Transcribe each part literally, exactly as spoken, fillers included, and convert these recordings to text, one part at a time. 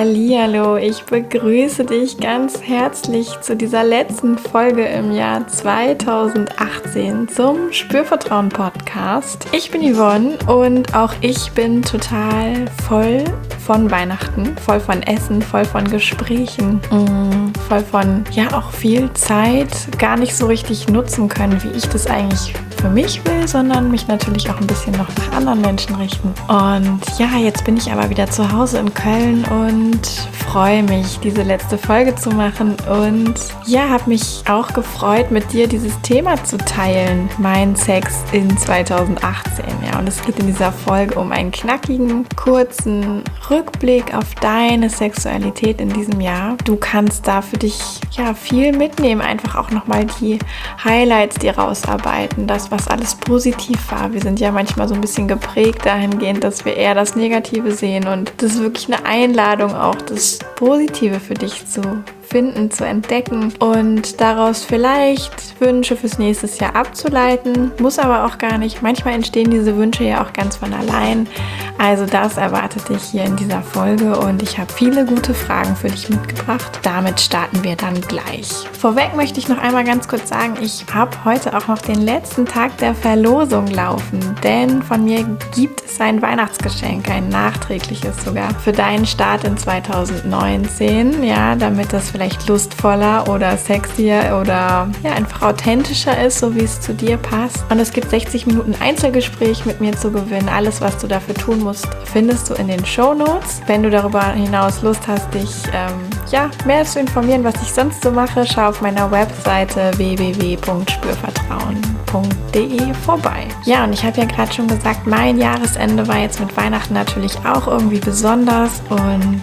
Hallihallo, ich begrüße dich ganz herzlich zu dieser letzten Folge im Jahr zweitausendachtzehn zum Spürvertrauen-Podcast. Ich bin Yvonne und auch ich bin total voll von Weihnachten, voll von Essen, voll von Gesprächen, mh, voll von, ja, auch viel Zeit gar nicht so richtig nutzen können, wie ich das eigentlich für mich will, sondern mich natürlich auch ein bisschen noch nach anderen Menschen richten. Und ja, jetzt bin ich aber wieder zu Hause in Köln und freue mich, diese letzte Folge zu machen und ja, habe mich auch gefreut, mit dir dieses Thema zu teilen, mein Sex in zweitausendachtzehn. Ja, und es geht in dieser Folge um einen knackigen, kurzen Rückblick auf deine Sexualität in diesem Jahr. Du kannst da für dich ja viel mitnehmen, einfach auch nochmal die Highlights dir rausarbeiten, das, was alles positiv war. Wir sind ja manchmal so ein bisschen geprägt dahingehend, dass wir eher das Negative sehen und das ist wirklich eine Einladung, auch das Positive für dich zu finden, zu entdecken und daraus vielleicht Wünsche fürs nächste Jahr abzuleiten, muss aber auch gar nicht. Manchmal entstehen diese Wünsche ja auch ganz von allein. Also das erwartet dich hier in dieser Folge und ich habe viele gute Fragen für dich mitgebracht. Damit starten wir dann gleich. Vorweg möchte ich noch einmal ganz kurz sagen, ich habe heute auch noch den letzten Tag der Verlosung laufen, denn von mir gibt es ein Weihnachtsgeschenk, ein nachträgliches sogar, für deinen Start in zweitausendneunzehn, ja, damit das vielleicht lustvoller oder sexier oder ja, einfach authentischer ist, so wie es zu dir passt. Und es gibt sechzig Minuten Einzelgespräch mit mir zu gewinnen. Alles, was du dafür tun musst, findest du in den Shownotes. Wenn du darüber hinaus Lust hast, dich ähm, ja, mehr zu informieren, was ich sonst so mache, schau auf meiner Webseite w w w punkt spürvertrauen punkt d e vorbei. Ja, und ich habe ja gerade schon gesagt, mein Jahresende war jetzt mit Weihnachten natürlich auch irgendwie besonders und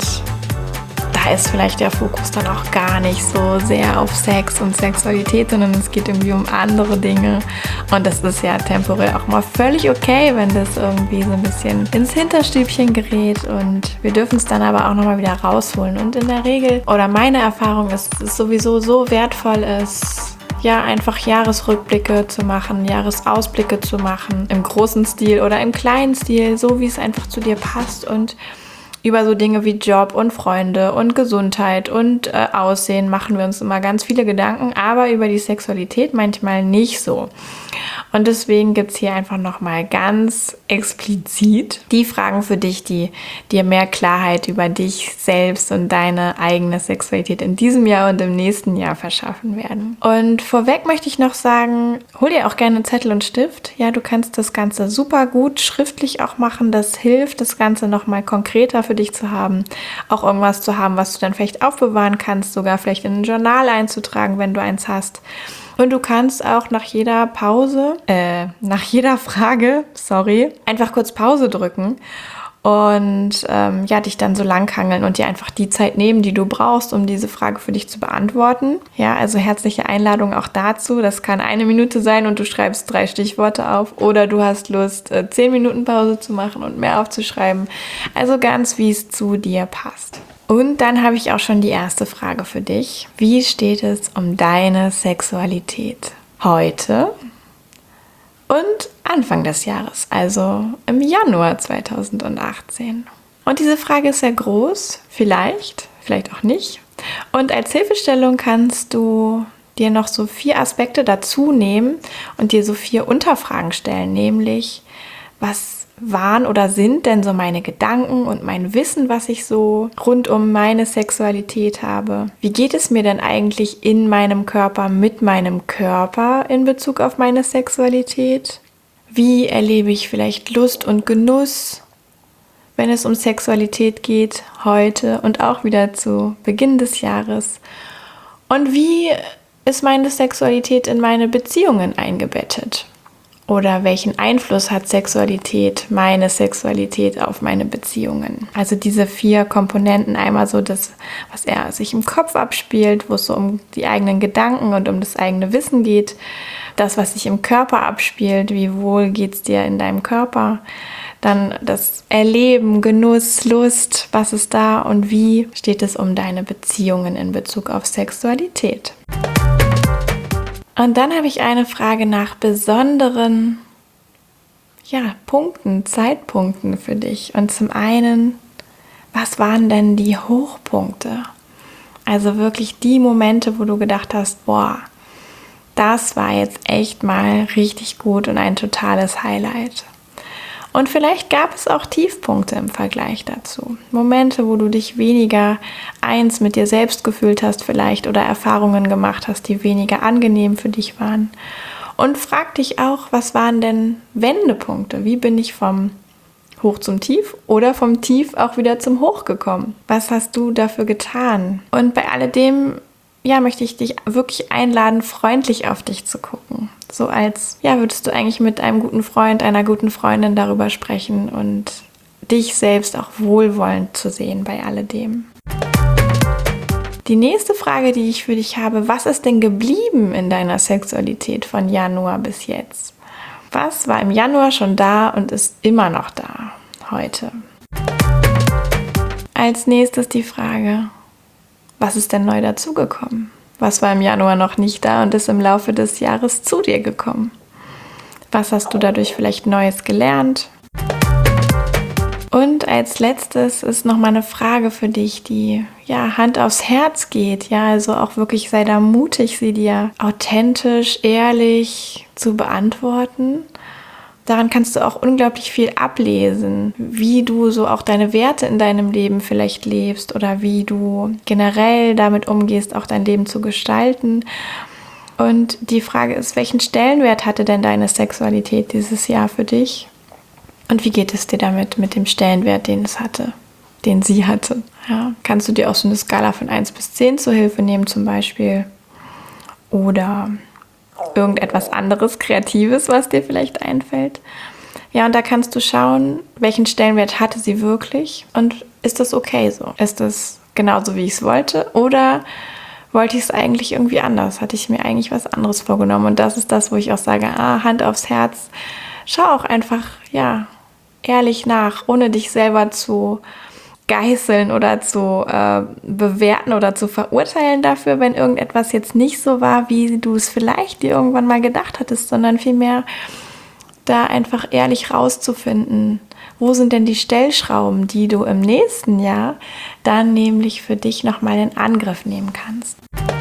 da ist vielleicht der Fokus dann auch gar nicht so sehr auf Sex und Sexualität, sondern es geht irgendwie um andere Dinge. Und das ist ja temporär auch mal völlig okay, wenn das irgendwie so ein bisschen ins Hinterstübchen gerät. Und wir dürfen es dann aber auch nochmal wieder rausholen. Und in der Regel, oder meine Erfahrung ist, dass es sowieso so wertvoll ist, ja, einfach Jahresrückblicke zu machen, Jahresausblicke zu machen, im großen Stil oder im kleinen Stil, so wie es einfach zu dir passt und über so Dinge wie Job und Freunde und Gesundheit und äh, Aussehen machen wir uns immer ganz viele Gedanken, aber über die Sexualität manchmal nicht so. Und deswegen gibt es hier einfach nochmal ganz explizit die Fragen für dich, die dir mehr Klarheit über dich selbst und deine eigene Sexualität in diesem Jahr und im nächsten Jahr verschaffen werden. Und vorweg möchte ich noch sagen, hol dir auch gerne Zettel und Stift. Ja, du kannst das Ganze super gut schriftlich auch machen. Das hilft, das Ganze nochmal konkreter für dich zu haben. Auch irgendwas zu haben, was du dann vielleicht aufbewahren kannst, sogar vielleicht in ein Journal einzutragen, wenn du eins hast. Und du kannst auch nach jeder Pause, äh, nach jeder Frage, sorry, einfach kurz Pause drücken und ähm, ja, dich dann so langhangeln und dir einfach die Zeit nehmen, die du brauchst, um diese Frage für dich zu beantworten. Ja, also herzliche Einladung auch dazu. Das kann eine Minute sein und du schreibst drei Stichworte auf oder du hast Lust, äh, zehn Minuten Pause zu machen und mehr aufzuschreiben. Also ganz, wie es zu dir passt. Und dann habe ich auch schon die erste Frage für dich. Wie steht es um deine Sexualität heute und Anfang des Jahres, also im Januar zweitausendachtzehn? Und diese Frage ist sehr groß, vielleicht, vielleicht auch nicht. Und als Hilfestellung kannst du dir noch so vier Aspekte dazu nehmen und dir so vier Unterfragen stellen, nämlich was waren oder sind denn so meine Gedanken und mein Wissen, was ich so rund um meine Sexualität habe? Wie geht es mir denn eigentlich in meinem Körper, mit meinem Körper in Bezug auf meine Sexualität? Wie erlebe ich vielleicht Lust und Genuss, wenn es um Sexualität geht, heute und auch wieder zu Beginn des Jahres? Und wie ist meine Sexualität in meine Beziehungen eingebettet? Oder welchen Einfluss hat Sexualität, meine Sexualität auf meine Beziehungen? Also diese vier Komponenten, einmal so das, was er sich im Kopf abspielt, wo es so um die eigenen Gedanken und um das eigene Wissen geht. Das, was sich im Körper abspielt, wie wohl geht es dir in deinem Körper? Dann das Erleben, Genuss, Lust, was ist da und wie steht es um deine Beziehungen in Bezug auf Sexualität? Und dann habe ich eine Frage nach besonderen ja, Punkten, Zeitpunkten für dich. Und zum einen, was waren denn die Hochpunkte? Also wirklich die Momente, wo du gedacht hast, boah, das war jetzt echt mal richtig gut und ein totales Highlight. Und vielleicht gab es auch Tiefpunkte im Vergleich dazu. Momente, wo du dich weniger eins mit dir selbst gefühlt hast vielleicht oder Erfahrungen gemacht hast, die weniger angenehm für dich waren. Und frag dich auch, was waren denn Wendepunkte? Wie bin ich vom Hoch zum Tief oder vom Tief auch wieder zum Hoch gekommen? Was hast du dafür getan? Und bei alledem, ja, möchte ich dich wirklich einladen, freundlich auf dich zu gucken. So als, ja, würdest du eigentlich mit einem guten Freund, einer guten Freundin darüber sprechen und dich selbst auch wohlwollend zu sehen bei alledem. Die nächste Frage, die ich für dich habe, was ist denn geblieben in deiner Sexualität von Januar bis jetzt? Was war im Januar schon da und ist immer noch da heute? Als nächstes die Frage, was ist denn neu dazugekommen? Was war im Januar noch nicht da und ist im Laufe des Jahres zu dir gekommen? Was hast du dadurch vielleicht Neues gelernt? Und als letztes ist noch mal eine Frage für dich, die ja Hand aufs Herz geht. Ja, also auch wirklich sei da mutig, sie dir authentisch, ehrlich zu beantworten. Daran kannst du auch unglaublich viel ablesen, wie du so auch deine Werte in deinem Leben vielleicht lebst oder wie du generell damit umgehst, auch dein Leben zu gestalten. Und die Frage ist, welchen Stellenwert hatte denn deine Sexualität dieses Jahr für dich? Und wie geht es dir damit, mit dem Stellenwert, den es hatte, den sie hatte? Ja, kannst du dir auch so eine Skala von eins bis zehn zur Hilfe nehmen zum Beispiel? Oder irgendetwas anderes, Kreatives, was dir vielleicht einfällt. Ja, und da kannst du schauen, welchen Stellenwert hatte sie wirklich und ist das okay so? Ist das genauso, wie ich es wollte? Oder wollte ich es eigentlich irgendwie anders? Hatte ich mir eigentlich was anderes vorgenommen? Und das ist das, wo ich auch sage, ah, Hand aufs Herz, schau auch einfach, ja, ehrlich nach, ohne dich selber zu geißeln oder zu äh, bewerten oder zu verurteilen dafür, wenn irgendetwas jetzt nicht so war, wie du es vielleicht dir irgendwann mal gedacht hattest, sondern vielmehr da einfach ehrlich rauszufinden, wo sind denn die Stellschrauben, die du im nächsten Jahr dann nämlich für dich nochmal in Angriff nehmen kannst.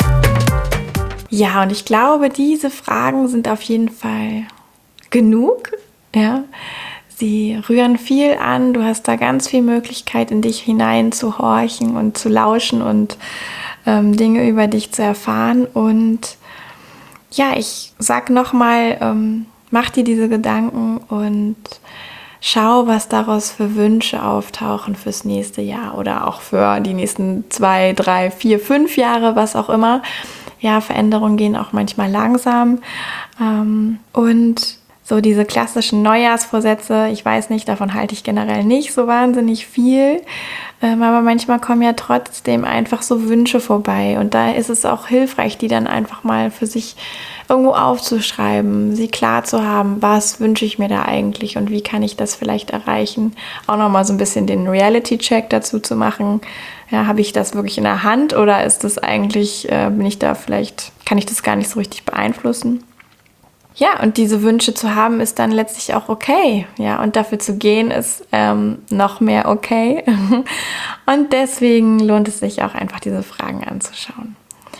Ja, und ich glaube, diese Fragen sind auf jeden Fall genug, ja. Sie rühren viel an, du hast da ganz viel Möglichkeit, in dich hinein zu horchen und zu lauschen und ähm, Dinge über dich zu erfahren. Und ja, ich sag nochmal, ähm, mach dir diese Gedanken und schau, was daraus für Wünsche auftauchen fürs nächste Jahr oder auch für die nächsten zwei, drei, vier, fünf Jahre, was auch immer. Ja, Veränderungen gehen auch manchmal langsam. Ähm, und so diese klassischen Neujahrsvorsätze, ich weiß nicht, davon halte ich generell nicht so wahnsinnig viel, ähm, aber manchmal kommen ja trotzdem einfach so Wünsche vorbei und da ist es auch hilfreich, die dann einfach mal für sich irgendwo aufzuschreiben, sie klar zu haben, was wünsche ich mir da eigentlich und wie kann ich das vielleicht erreichen, auch nochmal so ein bisschen den Reality-Check dazu zu machen, ja, habe ich das wirklich in der Hand oder ist das eigentlich, äh, bin ich da vielleicht, kann ich das gar nicht so richtig beeinflussen? Ja, und diese Wünsche zu haben, ist dann letztlich auch okay. Ja, und dafür zu gehen, ist ähm, noch mehr okay. Und deswegen lohnt es sich auch einfach, diese Fragen anzuschauen.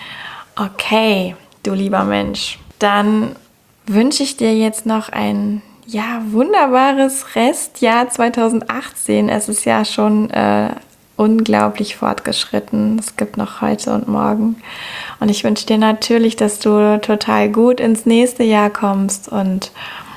Okay, du lieber Mensch, dann wünsche ich dir jetzt noch ein ja, wunderbares Restjahr zwanzig achtzehn. Es ist ja schon äh, unglaublich fortgeschritten. Es gibt noch heute und morgen. Und ich wünsche dir natürlich, dass du total gut ins nächste Jahr kommst und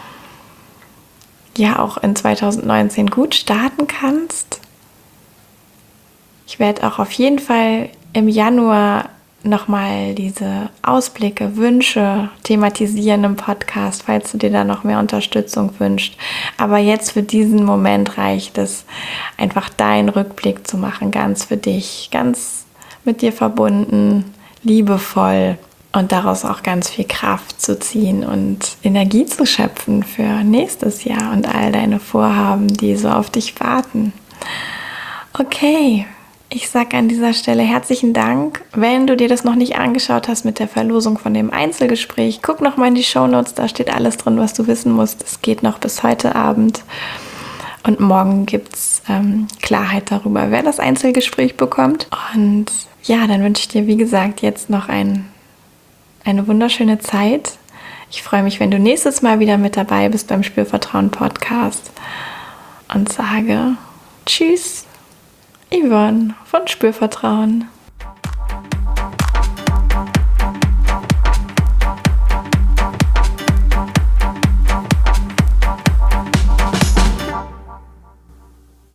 ja auch in zwanzig neunzehn gut starten kannst. Ich werde auch auf jeden Fall im Januar nochmal diese Ausblicke, Wünsche thematisieren im Podcast, falls du dir da noch mehr Unterstützung wünschst. Aber jetzt für diesen Moment reicht es, einfach deinen Rückblick zu machen, ganz für dich, ganz mit dir verbunden, liebevoll und daraus auch ganz viel Kraft zu ziehen und Energie zu schöpfen für nächstes Jahr und all deine Vorhaben, die so auf dich warten. Okay. Ich sage an dieser Stelle herzlichen Dank. Wenn du dir das noch nicht angeschaut hast mit der Verlosung von dem Einzelgespräch, guck noch mal in die Shownotes, da steht alles drin, was du wissen musst. Es geht noch bis heute Abend. Und morgen gibt es ähm, Klarheit darüber, wer das Einzelgespräch bekommt. Und ja, dann wünsche ich dir, wie gesagt, jetzt noch ein, eine wunderschöne Zeit. Ich freue mich, wenn du nächstes Mal wieder mit dabei bist beim Spürvertrauen-Podcast und sage Tschüss, Yvonne von Spürvertrauen.